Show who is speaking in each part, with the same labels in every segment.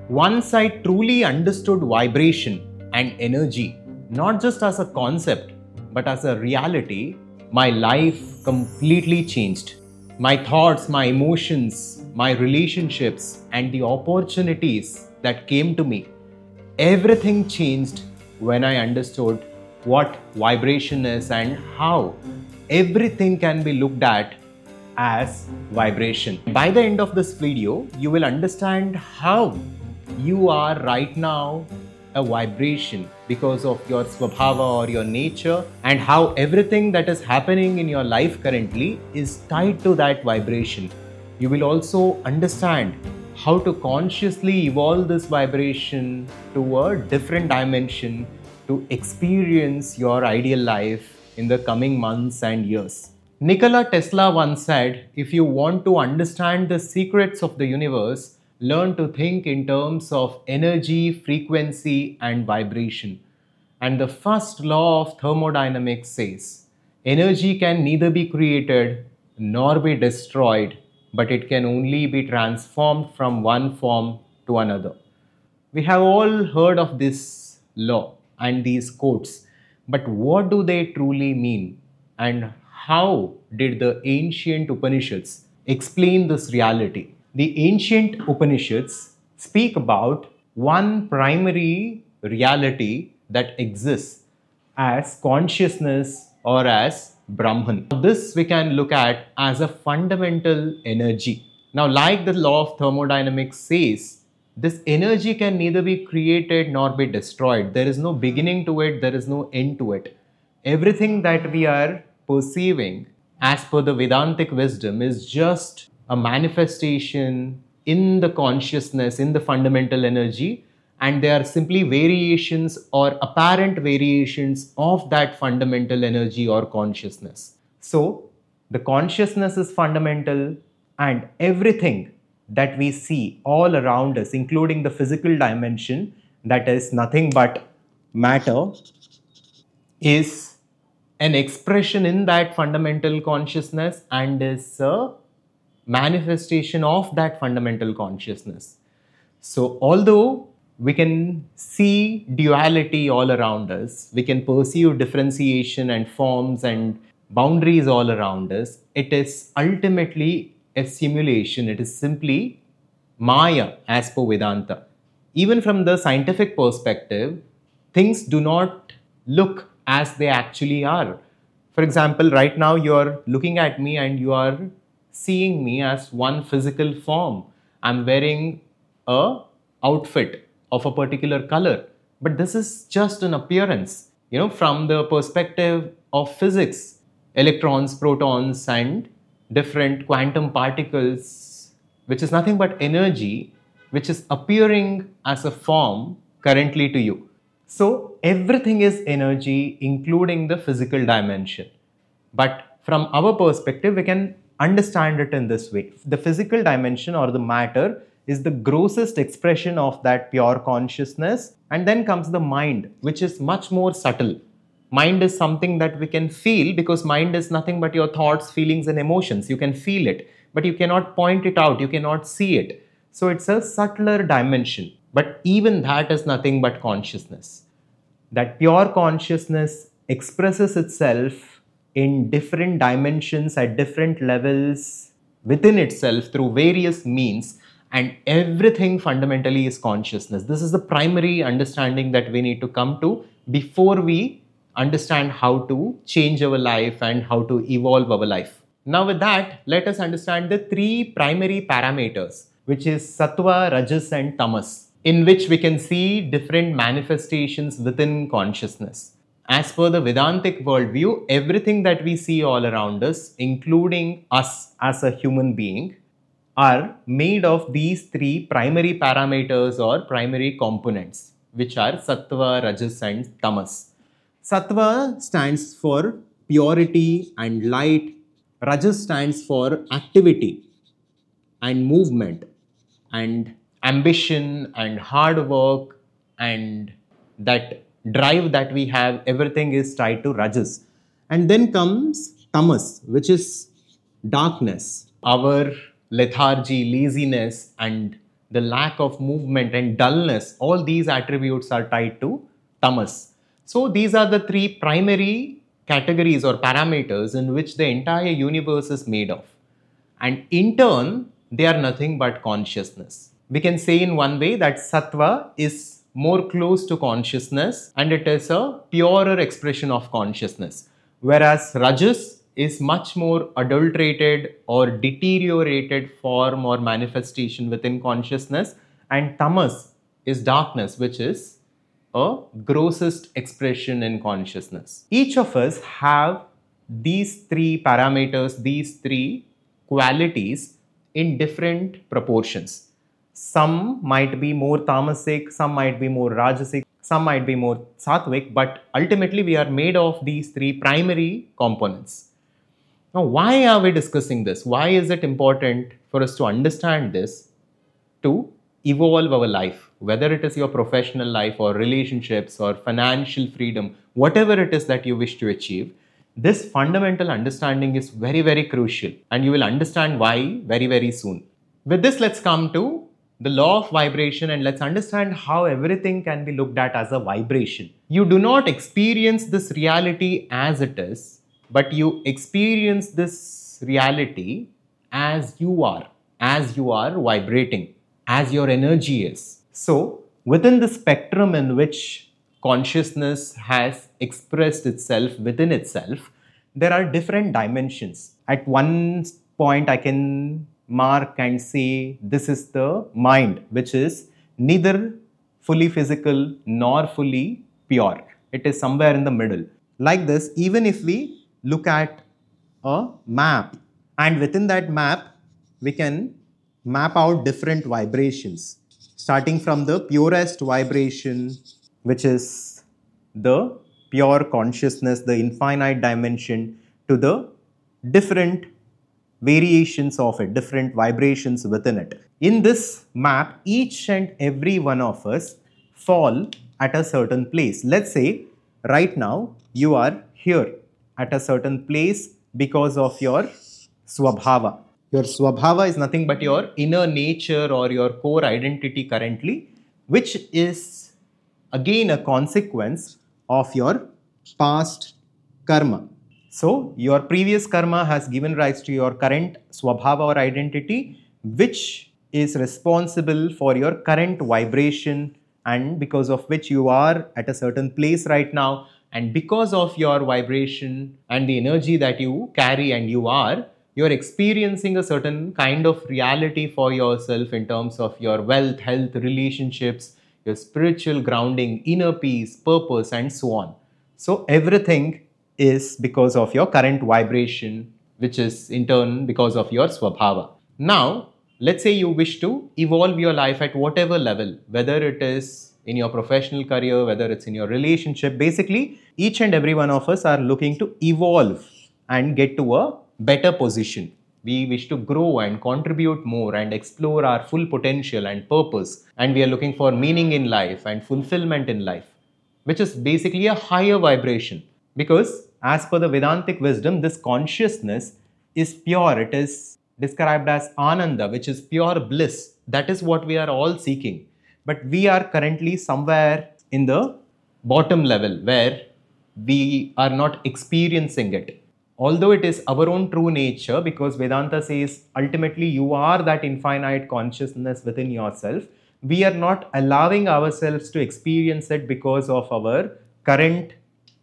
Speaker 1: Once I truly understood vibration and energy, not just as a concept, but as a reality, my life completely changed. My thoughts, my emotions, my relationships, and the opportunities that came to me, everything changed when I understood what vibration is and how everything can be looked at as vibration. By the end of this video, you will understand how you are right now a vibration because of your swabhava or your nature, and how everything that is happening in your life currently is tied to that vibration. You will also understand how to consciously evolve this vibration to a different dimension to experience your ideal life in the coming months and years. Nikola Tesla once said, if you want to understand the secrets of the universe, learn to think in terms of energy, frequency, and vibration. And the first law of thermodynamics says, energy can neither be created nor be destroyed, but it can only be transformed from one form to another. We have all heard of this law and these quotes, but what do they truly mean? And how did the ancient Upanishads explain this reality? The ancient Upanishads speak about one primary reality that exists as consciousness or as Brahman. This we can look at as a fundamental energy. Now, like the law of thermodynamics says, this energy can neither be created nor be destroyed. There is no beginning to it, there is no end to it. Everything that we are perceiving as per the Vedantic wisdom is just a manifestation in the consciousness, in the fundamental energy, and they are simply variations or apparent variations of that fundamental energy or consciousness. So, the consciousness is fundamental, and everything that we see all around us, including the physical dimension, that is nothing but matter, is an expression in that fundamental consciousness and is a manifestation of that fundamental consciousness. So, although we can see duality all around us, we can perceive differentiation and forms and boundaries all around us, it is ultimately a simulation. It is simply Maya as per Vedanta. Even from the scientific perspective, things do not look as they actually are. For example, right now you're looking at me and you are seeing me as one physical form. I'm wearing a outfit of a particular color, but this is just an appearance. From the perspective of physics, electrons, protons, and different quantum particles, which is nothing but energy, which is appearing as a form currently to you. So everything is energy, including the physical dimension. But from our perspective, we can understand it in this way. The physical dimension or the matter is the grossest expression of that pure consciousness, and then comes the mind, which is much more subtle. Mind is something that we can feel, because mind is nothing but your thoughts, feelings, and emotions. You can feel it, but you cannot point it out, you cannot see it. So it's a subtler dimension, but even that is nothing but consciousness. That pure consciousness expresses itself in different dimensions at different levels within itself through various means, and everything fundamentally is consciousness. This is the primary understanding that we need to come to before we understand how to change our life and how to evolve our life. Now with that, let us understand the three primary parameters, which is sattva, rajas, and tamas, in which we can see different manifestations within consciousness. As per the Vedantic worldview, everything that we see all around us, including us as a human being, are made of these three primary parameters or primary components, which are sattva, rajas, and tamas. Sattva stands for purity and light. Rajas stands for activity and movement and ambition and hard work, and that drive that we have, everything is tied to rajas. And then comes tamas, which is darkness, our lethargy, laziness, and the lack of movement and dullness, all these attributes are tied to tamas. So these are the three primary categories or parameters in which the entire universe is made of. And in turn, they are nothing but consciousness. We can say in one way that sattva is more close to consciousness and it is a purer expression of consciousness. Whereas rajas is much more adulterated or deteriorated form or manifestation within consciousness, and tamas is darkness, which is a grossest expression in consciousness. Each of us have these three parameters, these three qualities in different proportions. Some might be more tamasic, some might be more rajasic, some might be more sattvic, but ultimately we are made of these three primary components. Now, why are we discussing this? Why is it important for us to understand this to evolve our life? Whether it is your professional life or relationships or financial freedom, whatever it is that you wish to achieve, this fundamental understanding is very, very crucial, and you will understand why very, very soon. With this, let's come to the law of vibration and let's understand how everything can be looked at as a vibration. You do not experience this reality as it is, but you experience this reality as you are vibrating, as your energy is. So, within the spectrum in which consciousness has expressed itself within itself, there are different dimensions. At one point, I can mark and say this is the mind, which is neither fully physical nor fully pure. It is somewhere in the middle. Like this, even if we look at a map, and within that map, we can map out different vibrations, starting from the purest vibration, which is the pure consciousness, the infinite dimension, to the different variations of it, different vibrations within it. In this map, each and every one of us fall at a certain place. Let's say right now you are here at a certain place because of your swabhava. Your swabhava is nothing but your inner nature or your core identity currently, which is again a consequence of your past karma. So, your previous karma has given rise to your current swabhava or identity, which is responsible for your current vibration, and because of which you are at a certain place right now. And because of your vibration and the energy that you carry and you're experiencing a certain kind of reality for yourself in terms of your wealth, health, relationships, your spiritual grounding, inner peace, purpose, and so on. So, everything is because of your current vibration, which is in turn because of your swabhava. Now, let's say you wish to evolve your life at whatever level, whether it is in your professional career, whether it's in your relationship. Basically, each and every one of us are looking to evolve and get to a better position. We wish to grow and contribute more and explore our full potential and purpose. And we are looking for meaning in life and fulfillment in life, which is basically a higher vibration. Because as per the Vedantic wisdom, this consciousness is pure. It is described as Ananda, which is pure bliss. That is what we are all seeking. But we are currently somewhere in the bottom level where we are not experiencing it. Although it is our own true nature, because Vedanta says ultimately you are that infinite consciousness within yourself, we are not allowing ourselves to experience it because of our current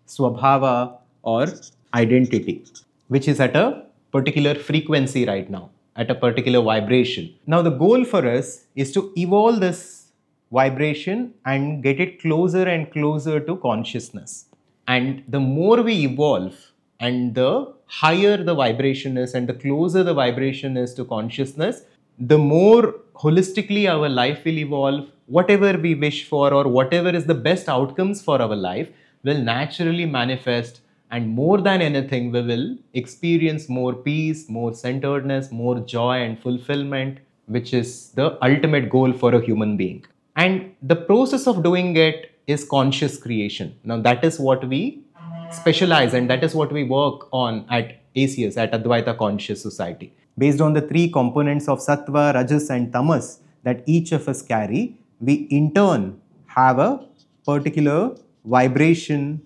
Speaker 1: swabhava or identity, which is at a particular frequency right now, at a particular vibration. Now, the goal for us is to evolve this vibration and get it closer and closer to consciousness. And the more we evolve and the higher the vibration is and the closer the vibration is to consciousness, the more holistically our life will evolve. Whatever we wish for or whatever is the best outcomes for our life will naturally manifest, and more than anything we will experience more peace, more centeredness, more joy and fulfillment, which is the ultimate goal for a human being. And the process of doing it is conscious creation. Now that is what we specialize and that is what we work on at ACS, at Advaita Conscious Society. Based on the three components of Sattva, Rajas and Tamas, that each of us carry, we in turn have a particular vibration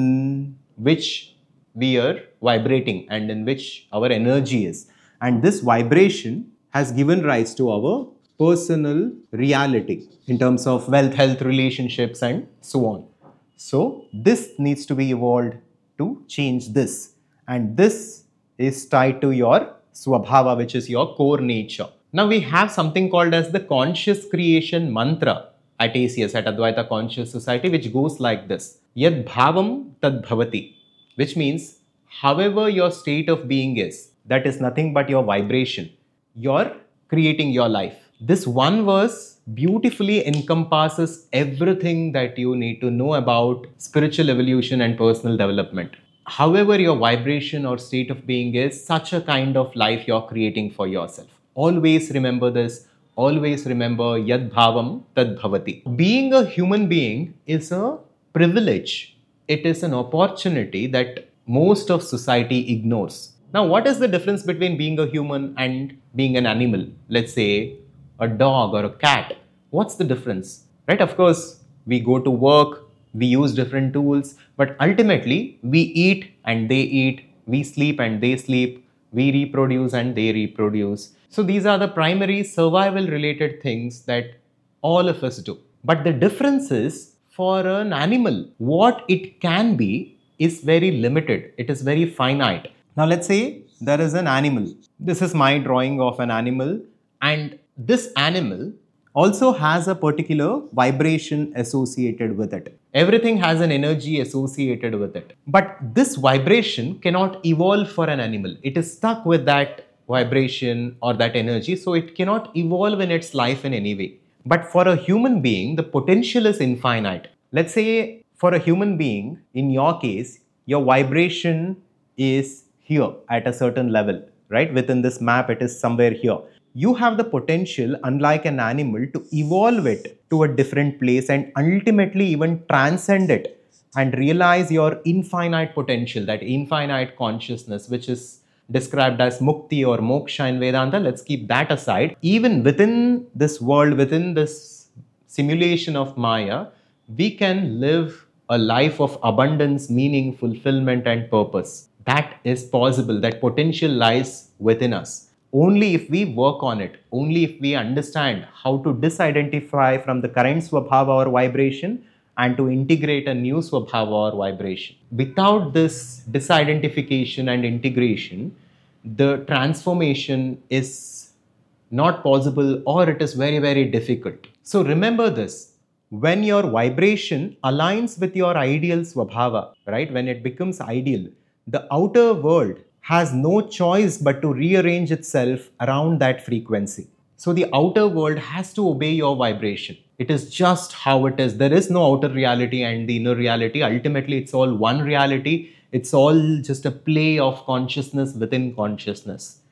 Speaker 1: in which we are vibrating and in which our energy is. And this vibration has given rise to our personal reality in terms of wealth, health, relationships, and so on. So, this needs to be evolved to change this. And this is tied to your Swabhava, which is your core nature. Now, we have something called as the conscious creation mantra at ACS, at Advaita Conscious Society, which goes like this: Yad bhavam tad bhavati, which means however your state of being is, that is nothing but your vibration. You're creating your life. This one verse beautifully encompasses everything that you need to know about spiritual evolution and personal development. However your vibration or state of being is, such a kind of life you're creating for yourself. Always remember this. Always remember yad bhavam tad bhavati. Being a human being is a privilege. It is an opportunity that most of society ignores. Now, what is the difference between being a human and being an animal? Let's say a dog or a cat. What's the difference? Right? Of course, we go to work, we use different tools, but ultimately we eat and they eat, we sleep and they sleep, we reproduce and they reproduce. So these are the primary survival related things that all of us do. But the difference is, for an animal, what it can be is very limited. It is very finite. Now let's say there is an animal. This is my drawing of an animal, and this animal also has a particular vibration associated with it. Everything has an energy associated with it. But this vibration cannot evolve for an animal. It is stuck with that vibration or that energy, so it cannot evolve in its life in any way. But for a human being, the potential is infinite. Let's say for a human being, in your case, your vibration is here at a certain level, right? Within this map, it is somewhere here. You have the potential, unlike an animal, to evolve it to a different place and ultimately even transcend it and realize your infinite potential, that infinite consciousness, which is described as mukti or moksha in Vedanta. Let's keep that aside. Even within this world, within this simulation of Maya, we can live a life of abundance, meaning, fulfillment, and purpose. That is possible. That potential lies within us. Only if we work on it, only if we understand how to disidentify from the current Swabhava or vibration and to integrate a new Swabhava or vibration. Without this disidentification and integration, the transformation is not possible, or it is very, very difficult. So remember this: when your vibration aligns with your ideal Swabhava, right, when it becomes ideal, the outer world has no choice but to rearrange itself around that frequency. So the outer world has to obey your vibration. It is just how it is. There is no outer reality and the inner reality. Ultimately, it's all one reality. It's all just a play of consciousness within consciousness.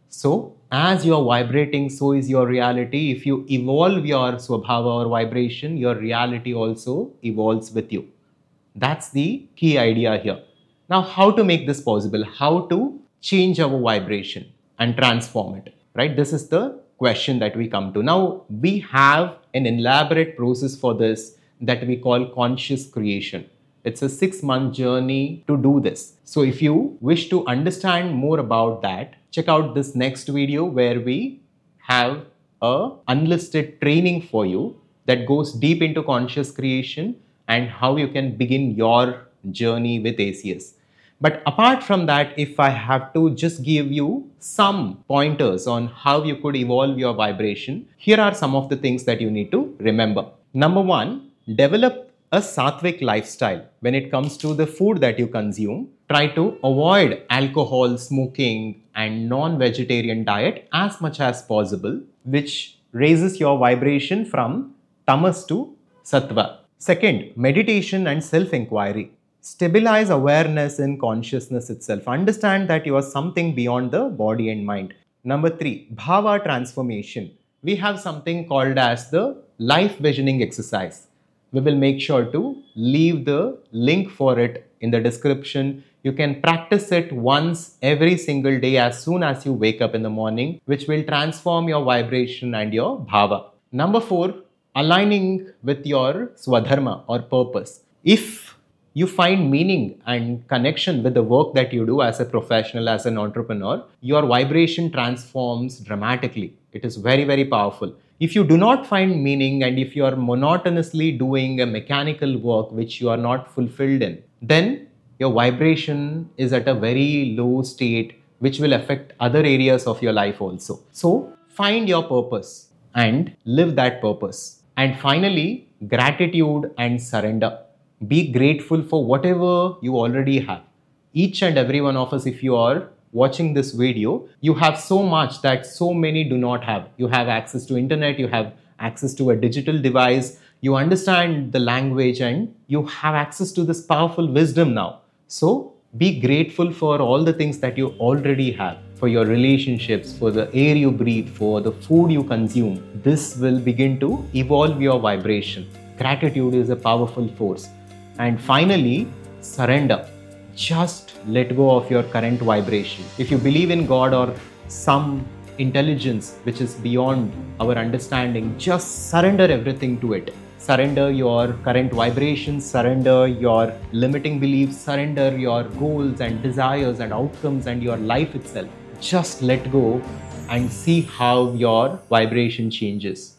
Speaker 1: So as you're vibrating, so is your reality. If you evolve your Swabhava or vibration, your reality also evolves with you. That's the key idea here. Now, how to make this possible? How to change our vibration and transform it, right? This is the question that we come to. Now, we have an elaborate process for this that we call conscious creation. It's a 6-month journey to do this. So if you wish to understand more about that, check out this next video where we have a unlisted training for you that goes deep into conscious creation and how you can begin your journey with ACS. But apart from that, if I have to just give you some pointers on how you could evolve your vibration, here are some of the things that you need to remember. Number 1, develop a sattvic lifestyle. When it comes to the food that you consume, try to avoid alcohol, smoking, and non-vegetarian diet as much as possible, which raises your vibration from tamas to sattva. Second, meditation and self-inquiry. Stabilize awareness in consciousness itself. Understand that you are something beyond the body and mind. Number 3, bhava transformation. We have something called as the life visioning exercise. We will make sure to leave the link for it in the description. You can practice it once every single day as soon as you wake up in the morning, which will transform your vibration and your bhava. Number 4, aligning with your swadharma or purpose. If you find meaning and connection with the work that you do as a professional, as an entrepreneur, your vibration transforms dramatically. It is very, very powerful. If you do not find meaning and if you are monotonously doing a mechanical work which you are not fulfilled in, then your vibration is at a very low state, which will affect other areas of your life also. So, find your purpose and live that purpose. And finally, gratitude and surrender. Be grateful for whatever you already have. Each and every one of us, if you are watching this video, you have so much that so many do not have. You have access to internet, you have access to a digital device, you understand the language, and you have access to this powerful wisdom now. So be grateful for all the things that you already have, for your relationships, for the air you breathe, for the food you consume. This will begin to evolve your vibration. Gratitude is a powerful force. And finally, surrender. Just let go of your current vibration. If you believe in God or some intelligence which is beyond our understanding, just surrender everything to it. Surrender your current vibrations, surrender your limiting beliefs, surrender your goals and desires and outcomes and your life itself. Just let go and see how your vibration changes.